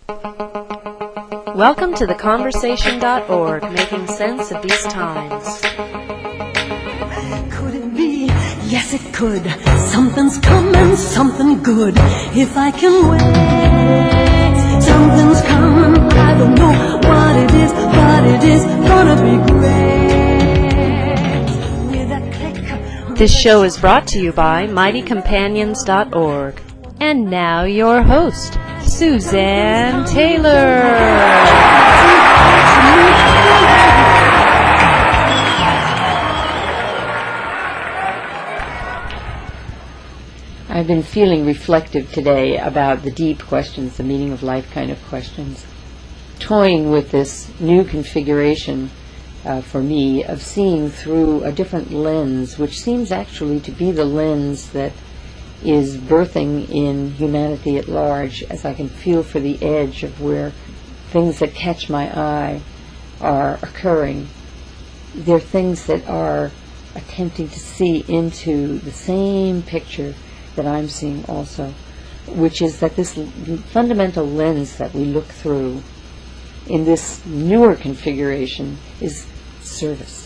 Welcome to theconversation.org, making sense of these times. Could it be? Yes, it could. Something's coming, something good. If I can wait, something's coming. I don't know what it is, but it is gonna be great. With a click. This show is brought to you by mightycompanions.org. And now your host, Suzanne Taylor. I've been feeling reflective today about the deep questions, the meaning of life kind of questions, toying with this new configuration for me of seeing through a different lens, which seems actually to be the lens that is birthing in humanity at large, as I can feel for the edge of where things that catch my eye are occurring. They're things that are attempting to see into the same picture that I'm seeing also, which is that this fundamental lens that we look through in this newer configuration is service.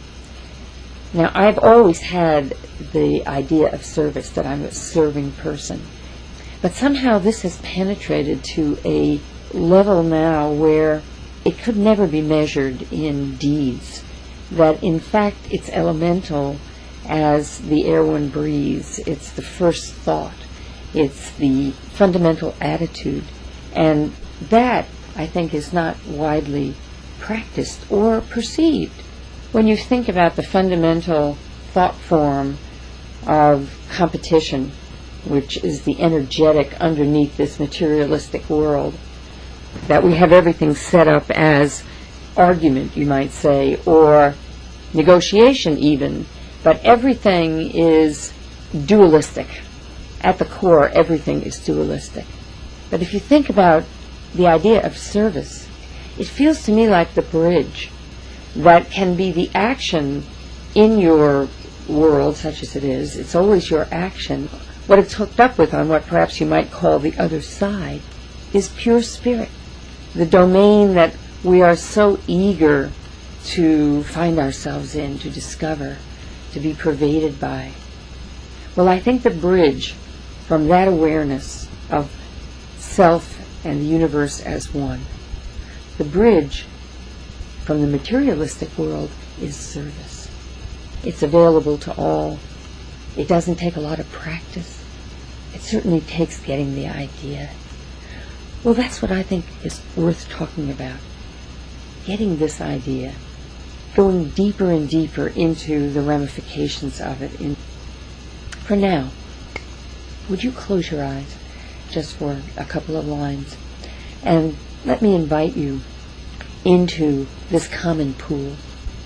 Now, I've always had the idea of service, that I'm a serving person. But somehow this has penetrated to a level now where it could never be measured in deeds, that in fact it's elemental as the air one breathes. It's the first thought. It's the fundamental attitude. And that, I think, is not widely practiced or perceived. When you think about the fundamental thought form of competition, which is the energetic underneath this materialistic world, that we have everything set up as argument, you might say, or negotiation even, but everything is dualistic. At the core, everything is dualistic. But if you think about the idea of service, it feels to me like the bridge that can be the action in your world, such as it is. It's always your action. What it's hooked up with on what perhaps you might call the other side is pure spirit, the domain that we are so eager to find ourselves in, to discover, to be pervaded by. Well, I think the bridge from that awareness of self and the universe as one, the bridge from the materialistic world is service. It's available to all. It doesn't take a lot of practice. It certainly takes getting the idea. Well, that's what I think is worth talking about. Getting this idea, going deeper and deeper into the ramifications of it. For now, would you close your eyes just for a couple of lines and let me invite you into this common pool.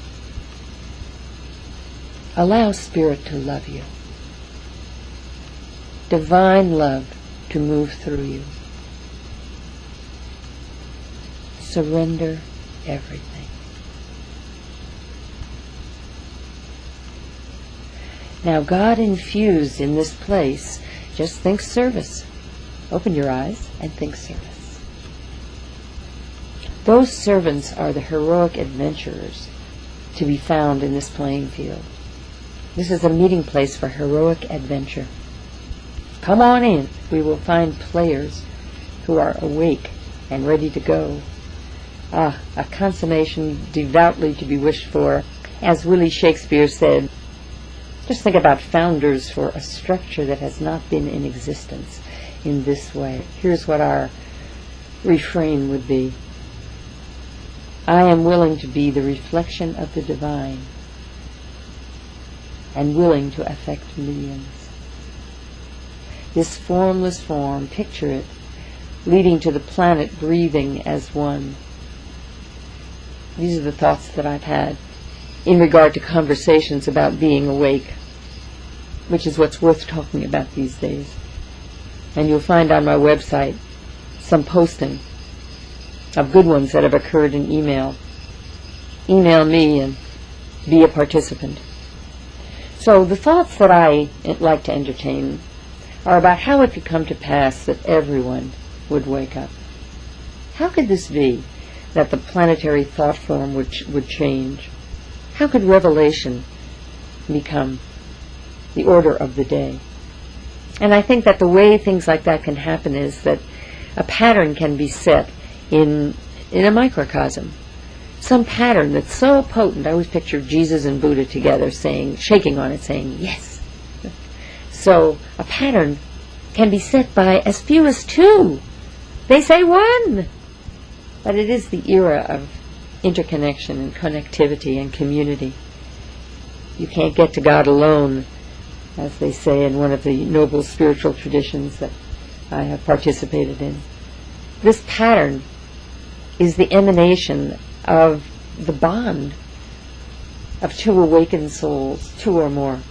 Allow Spirit to love you. Divine love to move through you. Surrender everything. Now, God infused in this place, just think service. Open your eyes and think service. Those servants are the heroic adventurers to be found in this playing field. This is a meeting place for heroic adventure. Come on in. We will find players who are awake and ready to go. A consummation devoutly to be wished for. As Willie Shakespeare said, just think about founders for a structure that has not been in existence in this way. Here's what our refrain would be. I am willing to be the reflection of the divine and willing to affect millions. This formless form, picture it, leading to the planet breathing as one. These are the thoughts that I've had in regard to conversations about being awake, which is what's worth talking about these days. And you'll find on my website some posting of good ones that have occurred in email. Email me and be a participant. So the thoughts that I like to entertain are about how it could come to pass that everyone would wake up. How could this be that the planetary thought form would change? How could revelation become the order of the day? And I think that the way things like that can happen is that a pattern can be set in a microcosm. Some pattern that's so potent. I always picture Jesus and Buddha together shaking on it, saying, yes. So a pattern can be set by as few as 2. They say 1. But it is the era of interconnection and connectivity and community. You can't get to God alone, as they say in one of the noble spiritual traditions that I have participated in. This pattern is the emanation of the bond of 2 awakened souls, 2 or more.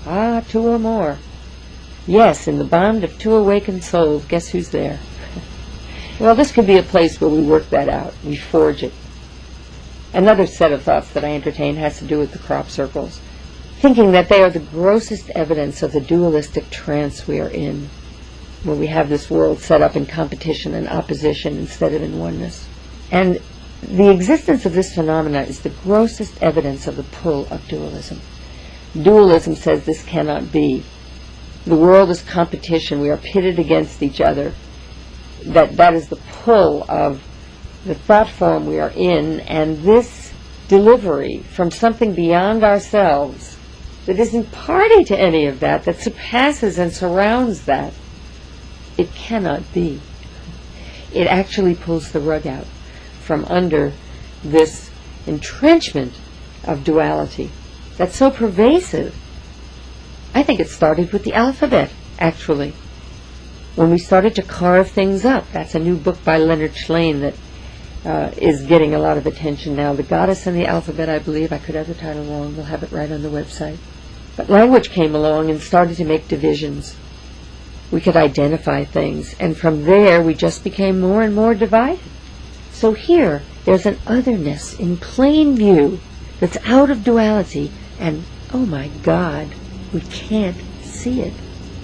2 or more. Yes, in the bond of 2 awakened souls, guess who's there? Well, this could be a place where we work that out, we forge it. Another set of thoughts that I entertain has to do with the crop circles, thinking that they are the grossest evidence of the dualistic trance we are in, where we have this world set up in competition and opposition instead of in oneness. And the existence of this phenomena is the grossest evidence of the pull of dualism. Dualism says this cannot be. The world is competition. We are pitted against each other. That is the pull of the thought form we are in, and this delivery from something beyond ourselves that isn't party to any of that, that surpasses and surrounds that, it cannot be. It actually pulls the rug out from under this entrenchment of duality that's so pervasive. I think it started with the alphabet, actually. When we started to carve things up. That's a new book by Leonard Shlain that is getting a lot of attention now. The Goddess and the Alphabet, I believe. I could have the title wrong. We'll have it right on the website. But language came along and started to make divisions. We could identify things, and from there we just became more and more divided. So here, there's an otherness in plain view that's out of duality, and oh my God, we can't see it.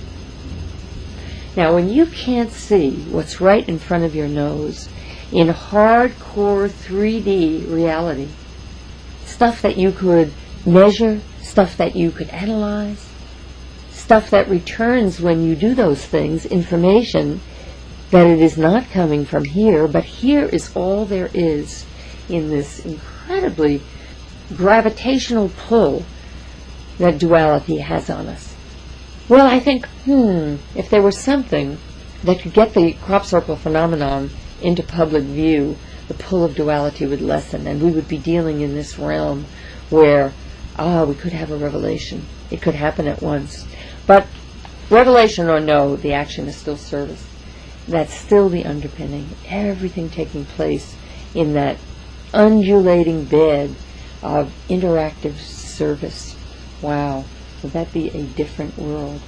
Now, when you can't see what's right in front of your nose in hardcore 3D reality, stuff that you could measure, stuff that you could analyze, stuff that returns when you do those things, information that it is not coming from here, but here is all there is in this incredibly gravitational pull that duality has on us. Well, I think, if there was something that could get the crop circle phenomenon into public view, the pull of duality would lessen, and we would be dealing in this realm where, we could have a revelation. It could happen at once. But revelation or no, the action is still service. That's still the underpinning. Everything taking place in that undulating bed of interactive service. Wow. Would that be a different world?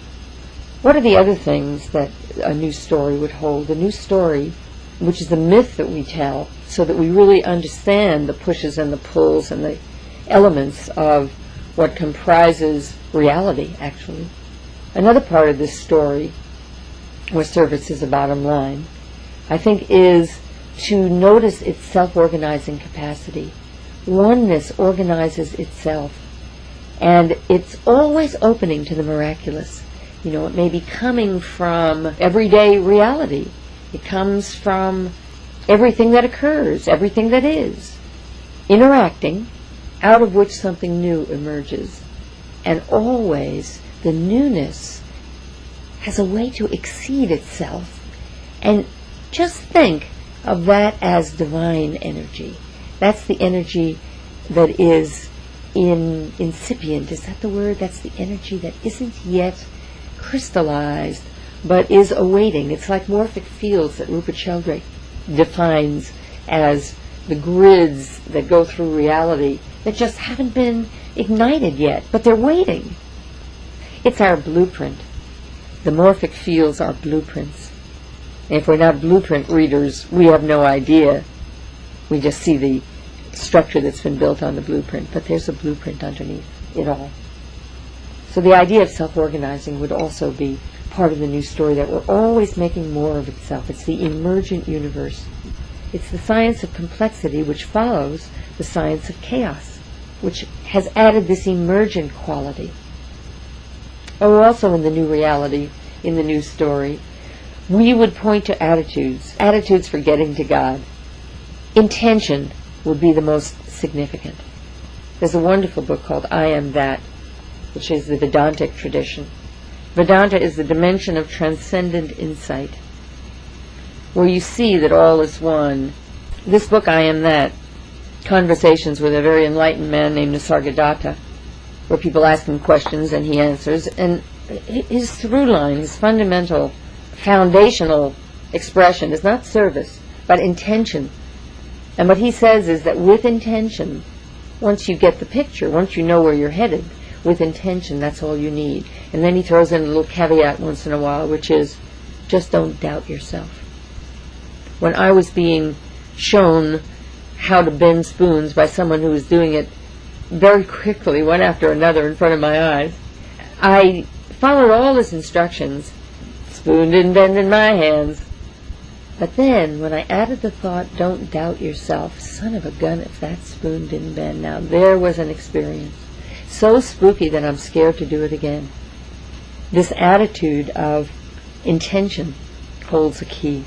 What are the other things that a new story would hold? A new story, which is the myth that we tell, so that we really understand the pushes and the pulls and the elements of what comprises reality, actually. Another part of this story, where service is a bottom line, I think is to notice its self-organizing capacity. Oneness organizes itself. And it's always opening to the miraculous. You know, it may be coming from everyday reality. It comes from everything that occurs, everything that is, interacting, out of which something new emerges. And always the newness has a way to exceed itself. And just think of that as divine energy. That's the energy that is incipient, is that the word? That's the energy that isn't yet crystallized, but is awaiting. It's like morphic fields that Rupert Sheldrake defines as the grids that go through reality that just haven't been ignited yet, but they're waiting. It's our blueprint. The morphic fields are blueprints. And if we're not blueprint readers, we have no idea. We just see the structure that's been built on the blueprint, but there's a blueprint underneath it all. So the idea of self-organizing would also be part of the new story, that we're always making more of itself. It's the emergent universe. It's the science of complexity which follows the science of chaos, which has added this emergent quality. Oh, also in the new reality, in the new story, we would point to attitudes for getting to God. Intention would be the most significant. There's a wonderful book called I Am That, which is the Vedantic tradition. Vedanta is the dimension of transcendent insight, where you see that all is one. This book, I Am That, conversations with a very enlightened man named Nisargadatta, where people ask him questions and he answers, and his through line, his fundamental, foundational expression is not service, but intention. And what he says is that with intention, once you get the picture, once you know where you're headed, with intention, that's all you need. And then he throws in a little caveat once in a while, which is, just don't doubt yourself. When I was being shown how to bend spoons by someone who was doing it very quickly, one after another, in front of my eyes, I followed all his instructions. Spoon didn't bend in my hands. But then, when I added the thought, don't doubt yourself, son of a gun, if that spoon didn't bend. Now, there was an experience. So spooky that I'm scared to do it again. This attitude of intention holds a key.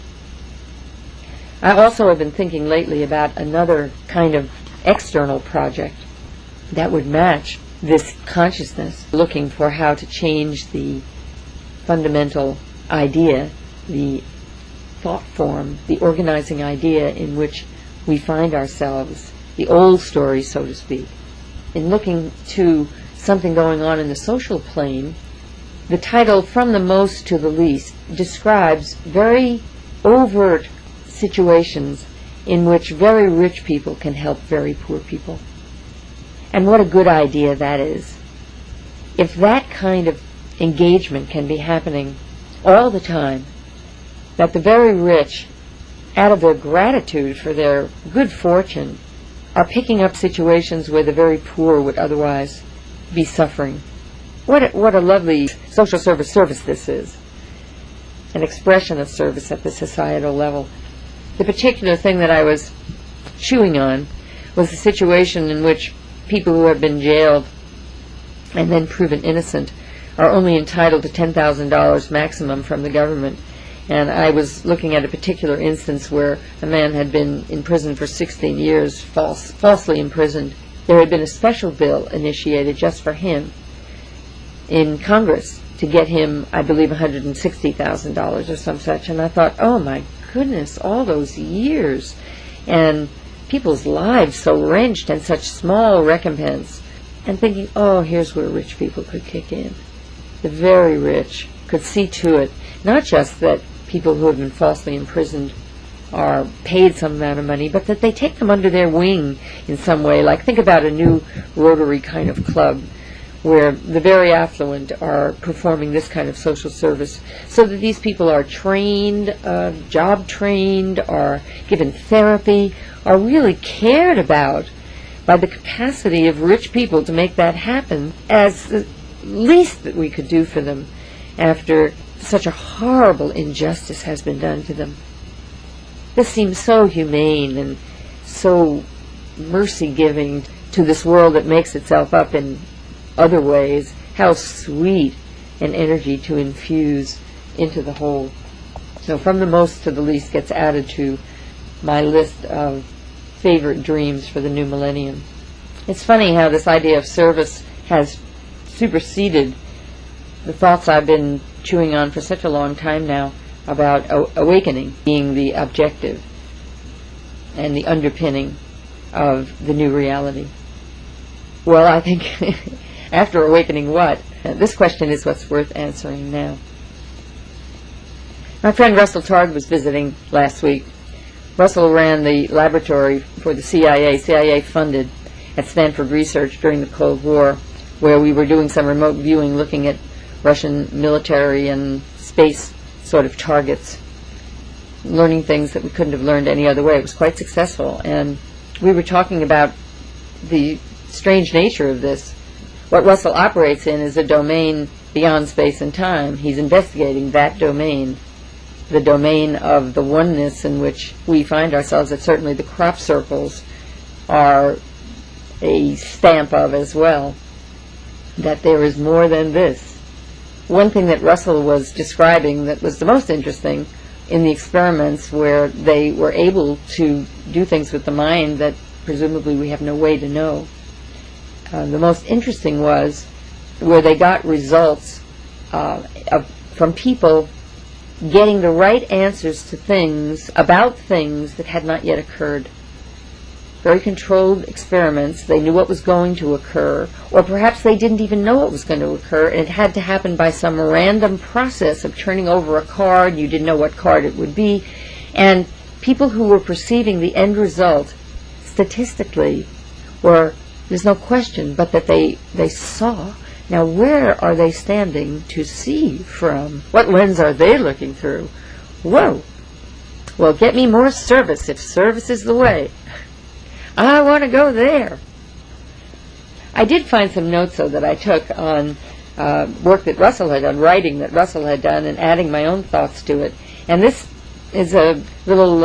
I also have been thinking lately about another kind of external project that would match this consciousness, looking for how to change the fundamental idea, the thought form, the organizing idea in which we find ourselves, the old story, so to speak. In looking to something going on in the social plane, the title From the Most to the Least describes very overt situations in which very rich people can help very poor people. And what a good idea that is. If that kind of engagement can be happening all the time, that the very rich, out of their gratitude for their good fortune, are picking up situations where the very poor would otherwise be suffering. What a lovely social service this is. An expression of service at the societal level. The particular thing that I was chewing on was the situation in which people who have been jailed and then proven innocent are only entitled to $10,000 maximum from the government. And I was looking at a particular instance where a man had been in prison for 16 years, falsely imprisoned. There had been a special bill initiated just for him in Congress to get him, I believe, $160,000 or some such. And I thought, oh my goodness, all those years and people's lives so wrenched and such small recompense. And thinking, oh, here's where rich people could kick in. The very rich could see to it, not just that people who have been falsely imprisoned are paid some amount of money, but that they take them under their wing in some way. Like, think about a new Rotary kind of club where the very affluent are performing this kind of social service, so that these people are trained, job trained, are given therapy, are really cared about by the capacity of rich people to make that happen, as the least that we could do for them after such a horrible injustice has been done to them. This seems so humane and so mercy-giving to this world that makes itself up in other ways. How sweet an energy to infuse into the whole. So From the Most to the Least gets added to my list of favorite dreams for the new millennium. It's funny how this idea of service has superseded the thoughts I've been chewing on for such a long time now about awakening being the objective and the underpinning of the new reality. Well, I think after awakening what? This question is what's worth answering now. My friend Russell Targ was visiting last week. Russell ran the laboratory for the CIA funded at Stanford Research during the Cold War, where we were doing some remote viewing looking at Russian military and space sort of targets, learning things that we couldn't have learned any other way. It was quite successful, and we were talking about the strange nature of this. What Russell operates in is a domain beyond space and time. He's investigating that domain the domain of the oneness in which we find ourselves, that certainly the crop circles are a stamp of as well, that there is more than this. One thing that Russell was describing that was the most interesting in the experiments, where they were able to do things with the mind that presumably we have no way to know. The most interesting was where they got results from people getting the right answers to things, about things that had not yet occurred. Very controlled experiments. They knew what was going to occur, or perhaps they didn't even know what was going to occur, and it had to happen by some random process of turning over a card. You didn't know what card it would be, and people who were perceiving the end result statistically were, there's no question, but that they saw. Now, where are they standing to see from? What lens are they looking through? Whoa! Well, get me more service if service is the way. I want to go there. I did find some notes, though, that I took on work that Russell had done, writing that Russell had done, and adding my own thoughts to it. And this is a little,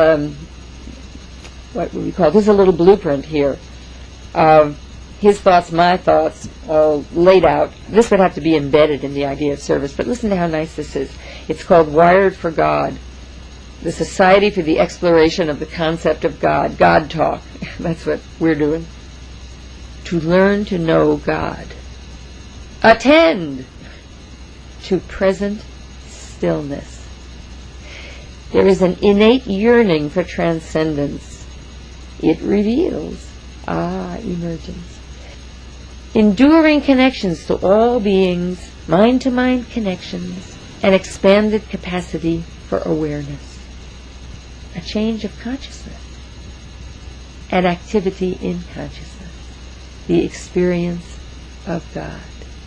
what would we call it? This is a little blueprint here of his thoughts, my thoughts, all laid out. This would have to be embedded in the idea of service, but listen to how nice this is. It's called Wired for God, the Society for the Exploration of the Concept of God, God Talk. That's what we're doing. To learn to know God. Attend to present stillness. There is an innate yearning for transcendence. It reveals, emergence. Enduring connections to all beings, mind-to-mind connections, and expanded capacity for awareness. A change of consciousness. An activity in consciousness. The experience of God.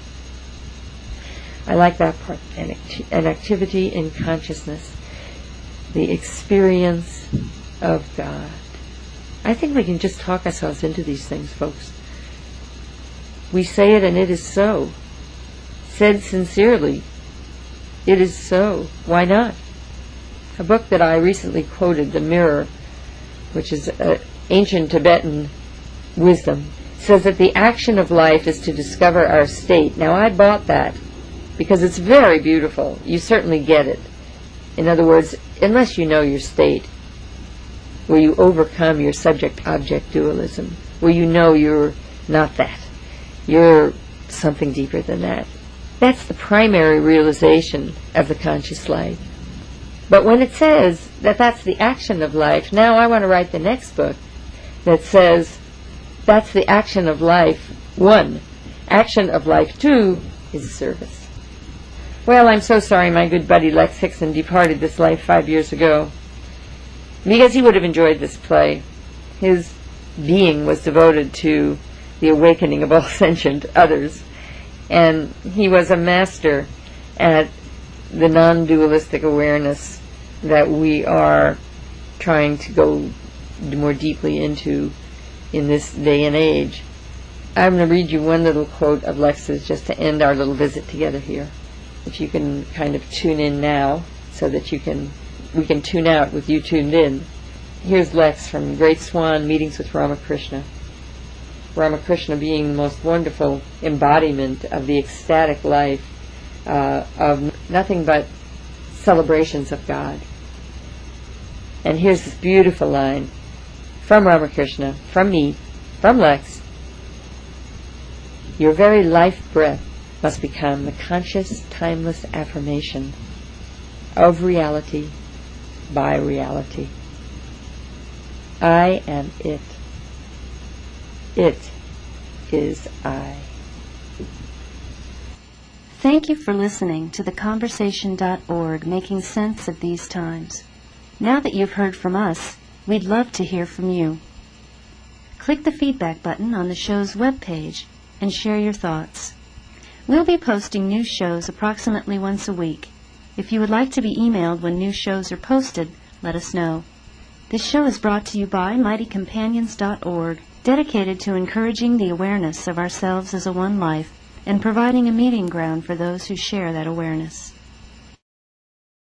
I like that part. An activity in consciousness. The experience of God. I think we can just talk ourselves into these things, folks. We say it and it is so. Said sincerely, it is so. Why not? A book that I recently quoted, The Mirror, which is ancient Tibetan wisdom, says that the action of life is to discover our state. Now, I bought that because it's very beautiful. You certainly get it. In other words, unless you know your state, where you overcome your subject-object dualism, where you know you're not that, you're something deeper than that. That's the primary realization of the conscious life. But when it says that that's the action of life, now I want to write the next book that says that's the action of life 1. Action of life 2 is service. Well, I'm so sorry my good buddy Lex Hickson departed this life 5 years ago, because he would have enjoyed this play. His being was devoted to the awakening of all sentient others, and he was a master at the non-dualistic awareness that we are trying to go more deeply into in this day and age. I'm going to read you one little quote of Lex's just to end our little visit together here. If you can kind of tune in now so that we can tune out with you tuned in. Here's Lex from Great Swan Meetings with Ramakrishna. Ramakrishna being the most wonderful embodiment of the ecstatic life of nothing but celebrations of God. And here's this beautiful line from Ramakrishna, from me, from Lex. Your very life breath must become the conscious, timeless affirmation of reality by reality. I am it. It is I. Thank you for listening to theconversation.org, making sense of these times. Now that you've heard from us, we'd love to hear from you. Click the feedback button on the show's webpage and share your thoughts. We'll be posting new shows approximately once a week. If you would like to be emailed when new shows are posted, let us know. This show is brought to you by mightycompanions.org, dedicated to encouraging the awareness of ourselves as a one life and providing a meeting ground for those who share that awareness.